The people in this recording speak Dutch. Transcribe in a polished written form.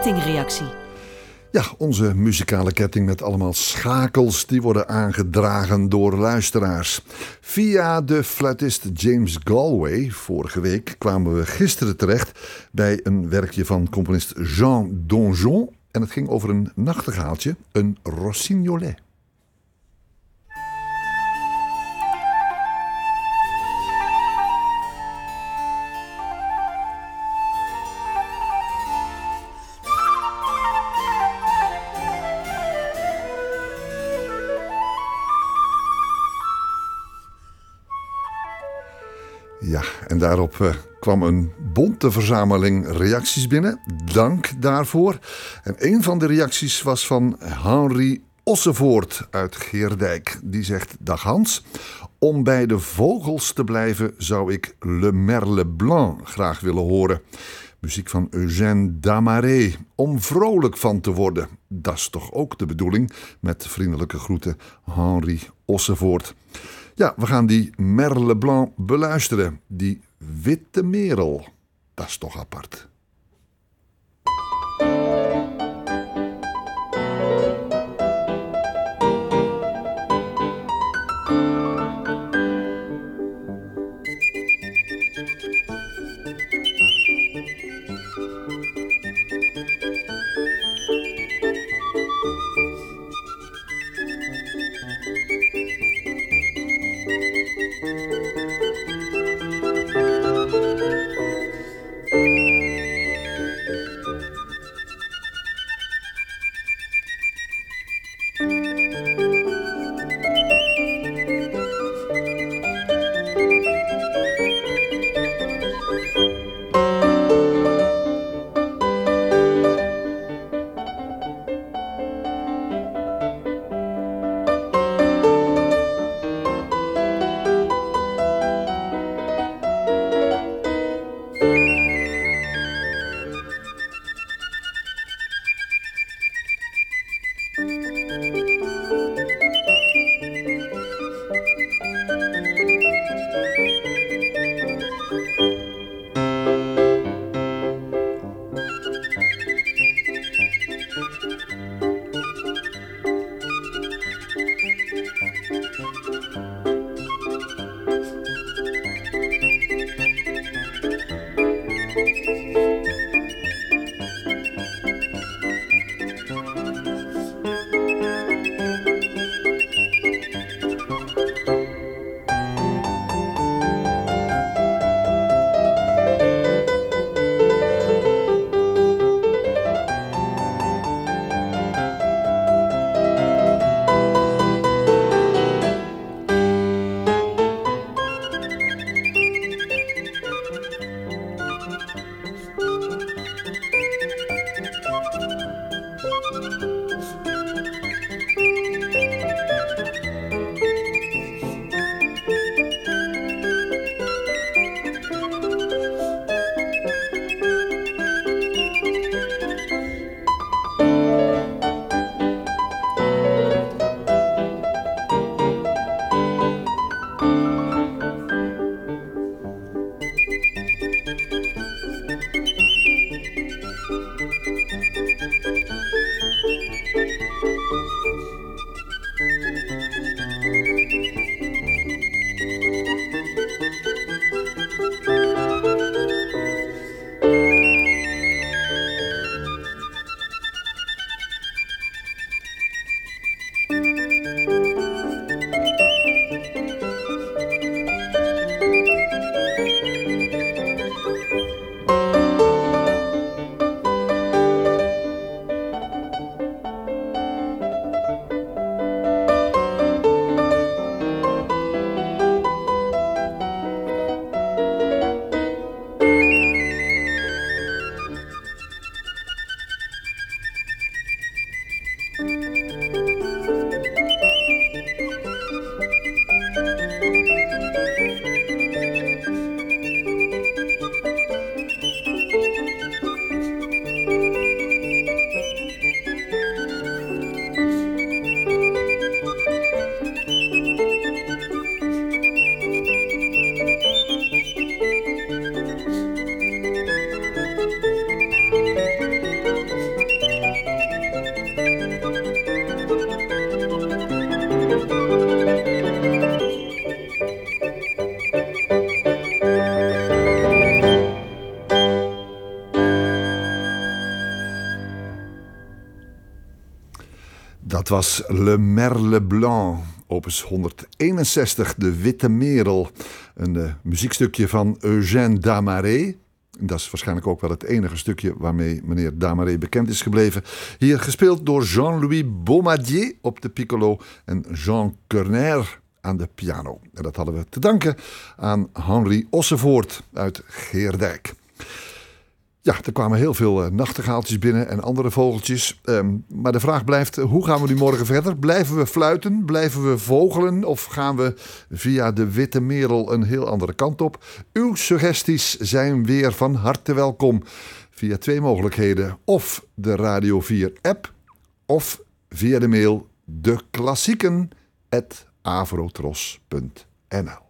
kettingreactie. Ja, onze muzikale ketting met allemaal schakels die worden aangedragen door luisteraars. Via de fluitist James Galway, vorige week, kwamen we gisteren terecht bij een werkje van componist Jean Donjon. En het ging over een nachtegaaltje, een rossignolet. Ja, en daarop kwam een bonte verzameling reacties binnen. Dank daarvoor. En een van de reacties was van Henry Ossevoort uit Geerdijk. Die zegt: dag Hans, om bij de vogels te blijven zou ik Le Merle Blanc graag willen horen. Muziek van Eugène Damaré. Om vrolijk van te worden. Dat is toch ook de bedoeling? Met vriendelijke groeten, Henry Ossevoort. Ja, we gaan die Merle Blanc beluisteren. Die witte merel. Dat is toch apart. was Le Merle Blanc, opus 161, De Witte Merel. Een muziekstukje van Eugène Damaret. Dat is waarschijnlijk ook wel het enige stukje waarmee meneer Damaret bekend is gebleven. Hier gespeeld door Jean-Louis Baumadier op de piccolo en Jean Kerner aan de piano. En dat hadden we te danken aan Henri Ossenvoort uit Geerdijk. Ja, er kwamen heel veel nachtegaaltjes binnen en andere vogeltjes. Maar de vraag blijft, hoe gaan we nu morgen verder? Blijven we fluiten? Blijven we vogelen? Of gaan we via de Witte Merel een heel andere kant op? Uw suggesties zijn weer van harte welkom. Via 2 mogelijkheden. Of de Radio 4 app. Of via de mail deklassieken@avrotros.nl.